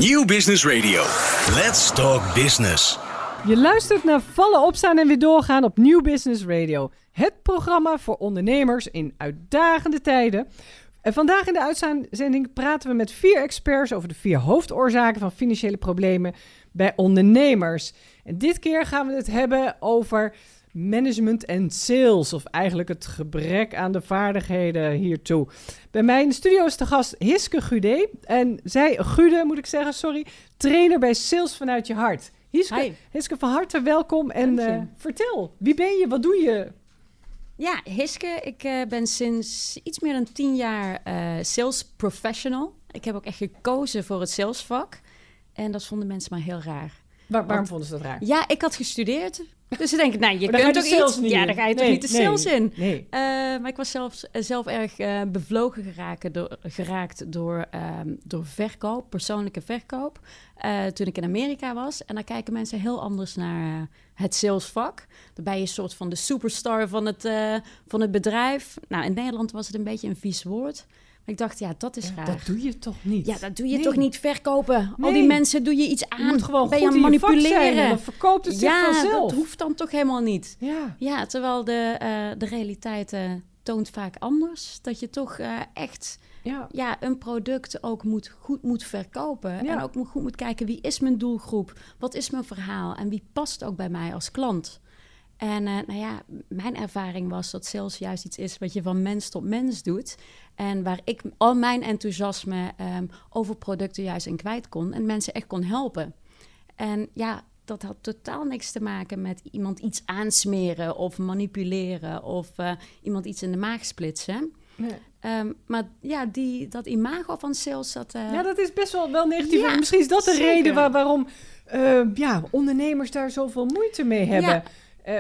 Nieuw Business Radio. Let's talk business. Je luistert naar Vallen, Opstaan en Weer Doorgaan op Nieuw Business Radio. Het programma voor ondernemers in uitdagende tijden. En vandaag in de uitzending praten we met 4 experts over de 4 hoofdoorzaken van financiële problemen bij ondernemers. En dit keer gaan we het hebben over management en sales, of eigenlijk het gebrek aan de vaardigheden hiertoe. Bij mij in de studio is de gast Hiske Gude. En Gude, moet ik zeggen, trainer bij Sales vanuit je hart. Hiske, van harte welkom en vertel, wie ben je, wat doe je? Ja, Hiske, ik ben sinds iets meer dan 10 jaar sales professional. Ik heb ook echt gekozen voor het salesvak. En dat vonden mensen maar heel raar. Waarom vonden ze dat raar? Ja, ik had gestudeerd. Dus ze denken, nou, je maar kunt toch iets? Ja, daar ga je toch niet de sales in. Nee. Maar ik was zelf erg bevlogen geraakt door verkoop, persoonlijke verkoop. Toen ik in Amerika was. En daar kijken mensen heel anders naar het salesvak. Dan ben je een soort van de superstar van het bedrijf. Nou, in Nederland was het een beetje een vies woord. Ik dacht, ja, dat is raar. Dat doe je toch niet? Ja, dat doe je toch niet, verkopen. Nee. Al die mensen doe je iets aan. Je moet gewoon ben je goed aan het manipuleren. manipuleren. Dan verkoopt het zich vanzelf. Ja, dat hoeft dan toch helemaal niet. Ja, Terwijl de realiteit toont vaak anders. Dat je toch echt een product ook goed moet verkopen. Ja. En ook goed moet kijken, wie is mijn doelgroep? Wat is mijn verhaal? En wie past ook bij mij als klant? En mijn ervaring was dat sales juist iets is wat je van mens tot mens doet. En waar ik al mijn enthousiasme over producten juist in kwijt kon. En mensen echt kon helpen. En ja, dat had totaal niks te maken met iemand iets aansmeren of manipuleren. Of iemand iets in de maag splitsen. Nee. Maar ja, dat imago van sales... dat is best wel negatief. Ja, misschien is dat de zeker. reden waarom ondernemers daar zovveel moeite mee hebben. Ja.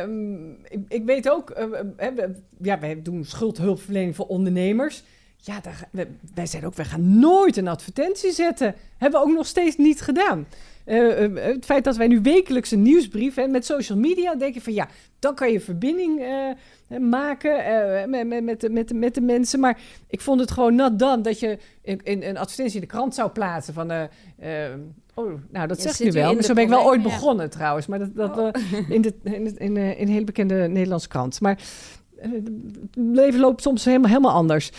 Ik weet ook, wij doen schuldhulpverlening voor ondernemers. Ja, wij zeiden ook, wij gaan nooit een advertentie zetten. Hebben we ook nog steeds niet gedaan. Het feit dat wij nu wekelijks een nieuwsbrief met social media, denk je van ja, dan kan je verbinding maken met de mensen. Maar ik vond het gewoon not done dat je een advertentie in de krant zou plaatsen van... dat zegt nu wel. Zo ben ik wel ooit begonnen trouwens. Maar in een hele bekende Nederlandse krant. Maar het leven loopt soms helemaal anders.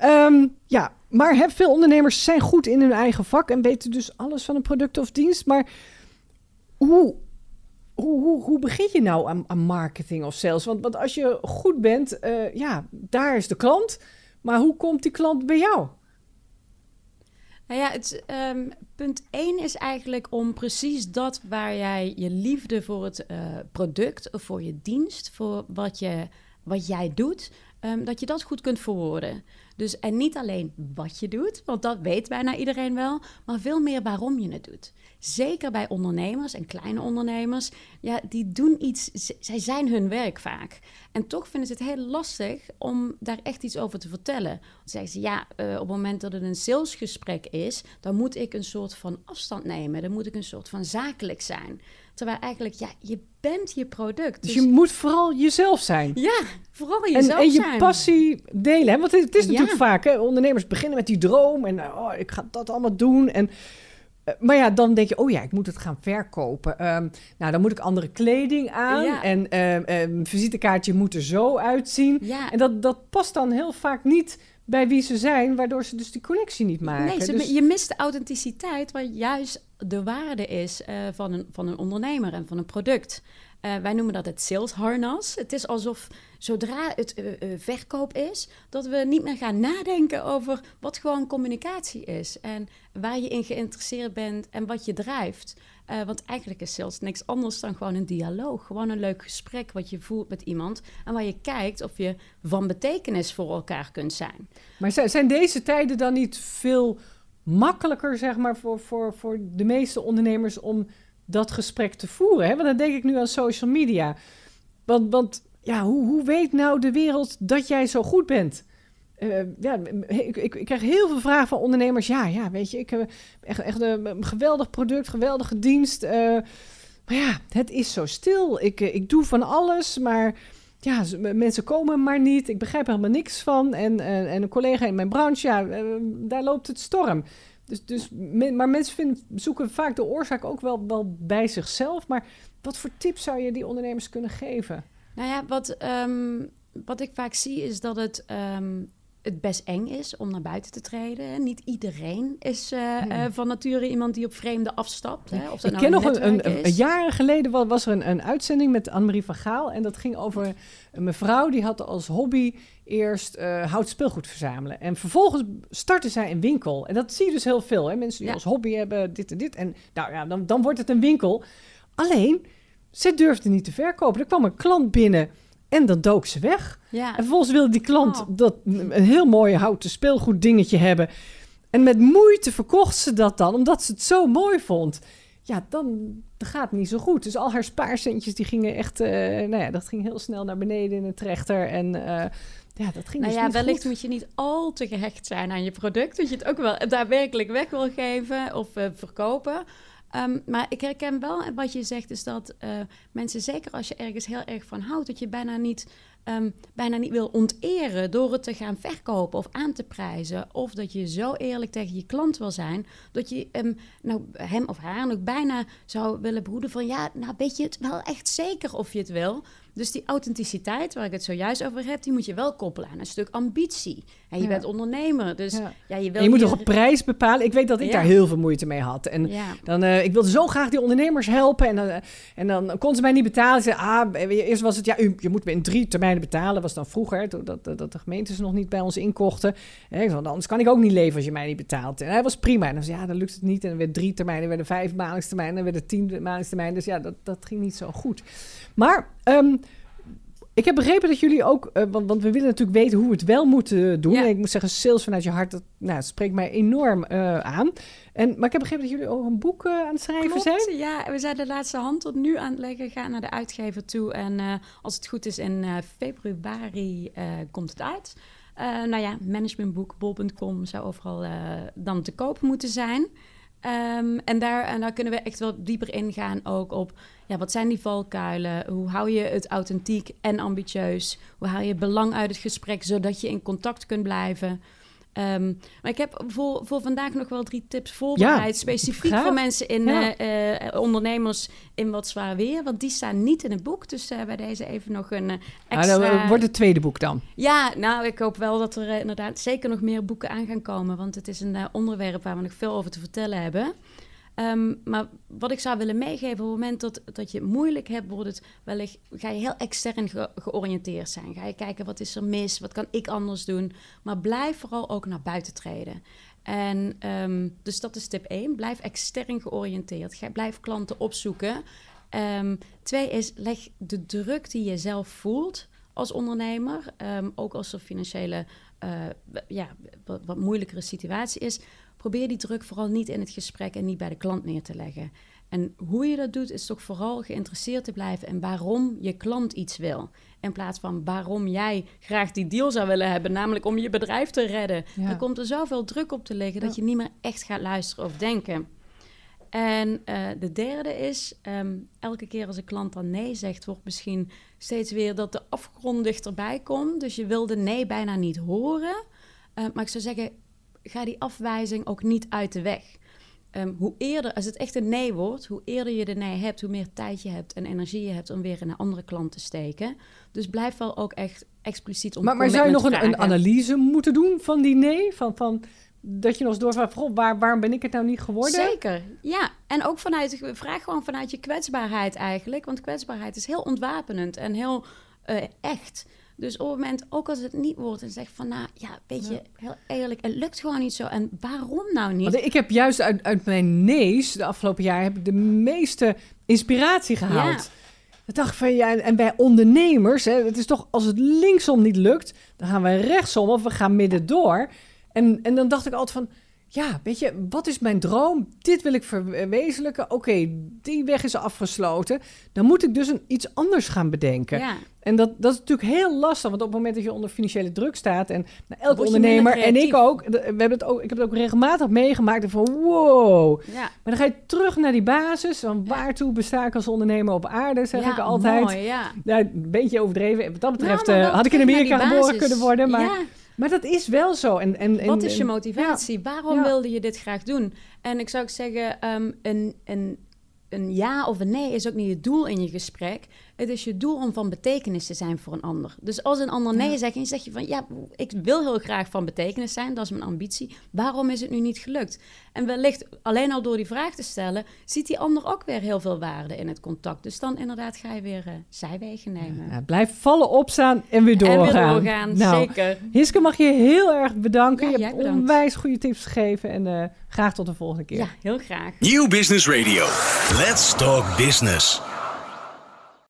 Maar veel ondernemers zijn goed in hun eigen vak en weten dus alles van een product of dienst. Maar hoe begin je nou aan marketing of sales? Want als je goed bent, daar is de klant. Maar hoe komt die klant bij jou? Nou ja, punt 1 is eigenlijk om precies dat waar jij je liefde voor het product of voor je dienst, voor wat jij doet, dat je dat goed kunt verwoorden. Dus, en niet alleen wat je doet, want dat weet bijna iedereen wel, maar veel meer waarom je het doet. Zeker bij ondernemers en kleine ondernemers, die doen iets, zij zijn hun werk vaak. En toch vinden ze het heel lastig om daar echt iets over te vertellen. Dan zeggen ze, op het moment dat het een salesgesprek is, dan moet ik een soort van afstand nemen. Dan moet ik een soort van zakelijk zijn. Terwijl eigenlijk, je bent je product. Dus je moet vooral jezelf zijn. Ja, vooral jezelf zijn. En je passie delen. Hè? Want het is natuurlijk vaak, hè? Ondernemers beginnen met die droom. En ik ga dat allemaal doen. En, maar dan denk je, ik moet het gaan verkopen. Dan moet ik andere kleding aan. Ja. En visitekaartje moet er zo uitzien. Ja. En dat past dan heel vaak niet bij wie ze zijn, waardoor ze dus die connectie niet maken. Nee, je mist de authenticiteit, waar juist de waarde is van een ondernemer en van een product. Wij noemen dat het sales harnas. Het is alsof zodra het verkoop is, dat we niet meer gaan nadenken over wat gewoon communicatie is. En waar je in geïnteresseerd bent en wat je drijft. Want eigenlijk is sales niks anders dan gewoon een dialoog. Gewoon een leuk gesprek wat je voert met iemand. En waar je kijkt of je van betekenis voor elkaar kunt zijn. Maar zijn deze tijden dan niet veel makkelijker, zeg maar, voor de meeste ondernemers om dat gesprek te voeren? Hè? Want dan denk ik nu aan social media. Want hoe weet nou de wereld dat jij zo goed bent? Ik krijg heel veel vragen van ondernemers. Weet je, ik heb echt een geweldig product, geweldige dienst. Maar het is zo stil. Ik doe van alles, maar mensen komen maar niet. Ik begrijp er helemaal niks van. En een collega in mijn branche, daar loopt het storm. Maar mensen zoeken vaak de oorzaak ook wel bij zichzelf. Maar wat voor tips zou je die ondernemers kunnen geven? Nou ja, wat ik vaak zie is dat het best eng is om naar buiten te treden. Niet iedereen is van nature iemand die op vreemden afstapt. Hè? Of dat ik nou ken nog een jaren geleden was er een uitzending met Annemarie van Gaal. En dat ging over een mevrouw die had als hobby eerst hout speelgoed verzamelen. En vervolgens startte zij een winkel. En dat zie je dus heel veel. Hè? Mensen die als hobby hebben dit en dit. En nou ja, dan wordt het een winkel. Alleen, ze durfde niet te verkopen. Er kwam een klant binnen en dan dook ze weg. Ja. En vervolgens wilde die klant een heel mooi houten speelgoed dingetje hebben. En met moeite verkocht ze dat dan, omdat ze het zo mooi vond. Ja, dan gaat het niet zo goed. Dus al haar spaarcentjes, die gingen echt... dat ging heel snel naar beneden in een trechter. En dat ging dus niet wellicht goed. moet je niet al te gehecht zijn aan je product. Dat je het ook wel daadwerkelijk weg wil geven of verkopen. Maar ik herken wel, en wat je zegt is dat mensen, zeker als je ergens heel erg van houdt, dat je bijna niet wil onteren door het te gaan verkopen of aan te prijzen. Of dat je zo eerlijk tegen je klant wil zijn, dat je hem of haar nog bijna zou willen behoeden van, weet je het wel echt zeker of je het wil? Dus die authenticiteit, waar ik het zojuist over heb, die moet je wel koppelen aan een stuk ambitie. En je bent ondernemer, dus je moet toch een prijs bepalen? Ik weet dat ik daar heel veel moeite mee had. En dan, ik wilde zo graag die ondernemers helpen. En dan kon ze mij niet betalen. Ze zei, eerst was het, je moet me in 3 termijnen betalen. Was dan vroeger, dat de gemeentes nog niet bij ons inkochten. Want anders kan ik ook niet leven als je mij niet betaalt. En hij was prima. En dan zei dan lukt het niet. En dan werd 3 termijnen, werden 5 maandingstermijnen. En dan werden 10 maandingstermijnen. Dus dat ging niet zo goed. Maar ik heb begrepen dat jullie ook... want we willen natuurlijk weten hoe we het wel moeten doen. Ja. En ik moet zeggen, sales vanuit je hart, dat spreekt mij enorm aan. Maar ik heb begrepen dat jullie ook een boek aan het schrijven zijn. Ja, we zijn de laatste hand tot nu aan het leggen. Ga naar de uitgever toe. En als het goed is, in februari komt het uit. Managementboek.bol.com zou overal dan te koop moeten zijn. En daar kunnen we echt wel dieper ingaan ook op... wat zijn die valkuilen? Hoe hou je het authentiek en ambitieus? Hoe haal je belang uit het gesprek, zodat je in contact kunt blijven? Maar ik heb voor vandaag nog wel 3 tips voorbereid. Specifiek voor mensen ondernemers in wat zwaar weer. Want die staan niet in het boek. Dus bij deze even nog een extra... dan wordt het tweede boek dan. Ja, ik hoop wel dat er inderdaad zeker nog meer boeken aan gaan komen. Want het is een onderwerp waar we nog veel over te vertellen hebben. Maar wat ik zou willen meegeven, op het moment dat je het moeilijk hebt, ga je heel extern georiënteerd zijn. Ga je kijken, wat is er mis? Wat kan ik anders doen? Maar blijf vooral ook naar buiten treden. En dus dat is tip 1. Blijf extern georiënteerd. Blijf klanten opzoeken. 2 is, leg de druk die je zelf voelt als ondernemer, ook als er financiële wat moeilijkere situatie is. Probeer die druk vooral niet in het gesprek en niet bij de klant neer te leggen. En hoe je dat doet, is toch vooral geïnteresseerd te blijven in waarom je klant iets wil. In plaats van waarom jij graag die deal zou willen hebben, namelijk om je bedrijf te redden. Ja. Dan komt er zoveel druk op te liggen dat je niet meer echt gaat luisteren of denken. En de derde is, elke keer als een klant dan nee zegt, wordt misschien steeds weer dat de afgrond dichterbij komt. Dus je wil de nee bijna niet horen. Maar ik zou zeggen, ga die afwijzing ook niet uit de weg. Hoe eerder, als het echt een nee wordt, hoe eerder je de nee hebt, hoe meer tijd je hebt en energie je hebt om weer in een andere klant te steken. Dus blijf wel ook echt expliciet om. Maar zou je nog een analyse moeten doen van die nee? Van dat je nog eens doorvraagt, waarom ben ik het nou niet geworden? Zeker, ja. En ook vraag gewoon vanuit je kwetsbaarheid eigenlijk. Want kwetsbaarheid is heel ontwapenend en heel echt. Dus op het moment, ook als het niet wordt en zegt van, weet je, heel eerlijk, het lukt gewoon niet zo. En waarom nou niet? Want ik heb juist uit mijn nee's de afgelopen jaar heb ik de meeste inspiratie gehaald. Ja. Ik dacht van, en bij ondernemers, het is toch, als het linksom niet lukt, dan gaan we rechtsom of we gaan midden door. En dan dacht ik altijd van, weet je, wat is mijn droom? Dit wil ik verwezenlijken. Oké, die weg is afgesloten. Dan moet ik dus iets anders gaan bedenken. Ja. En dat is natuurlijk heel lastig, want op het moment dat je onder financiële druk staat en elke ondernemer en ik ook, ik heb het ook regelmatig meegemaakt en van wow. Ja. Maar dan ga je terug naar die basis, van waartoe besta ik als ondernemer op aarde, zeg ik altijd. Mooi, ja, een beetje overdreven. Wat dat betreft had ik in Amerika geboren kunnen worden, maar Maar dat is wel zo. Wat is je motivatie? Ja. Waarom wilde je dit graag doen? En ik zou zeggen, een ja of een nee is ook niet het doel in je gesprek. Het is je doel om van betekenis te zijn voor een ander. Dus als een ander nee zegt en je zegt je van... ja, ik wil heel graag van betekenis zijn. Dat is mijn ambitie. Waarom is het nu niet gelukt? En wellicht alleen al door die vraag te stellen... ziet die ander ook weer heel veel waarde in het contact. Dus dan inderdaad ga je weer zijwegen nemen. Ja, blijf vallen, opstaan en weer doorgaan. Zeker. Hiske, mag je heel erg bedanken. Ja, je hebt onwijs goede tips gegeven. En graag tot de volgende keer. Ja, heel graag. Nieuw Business Radio. Let's talk business.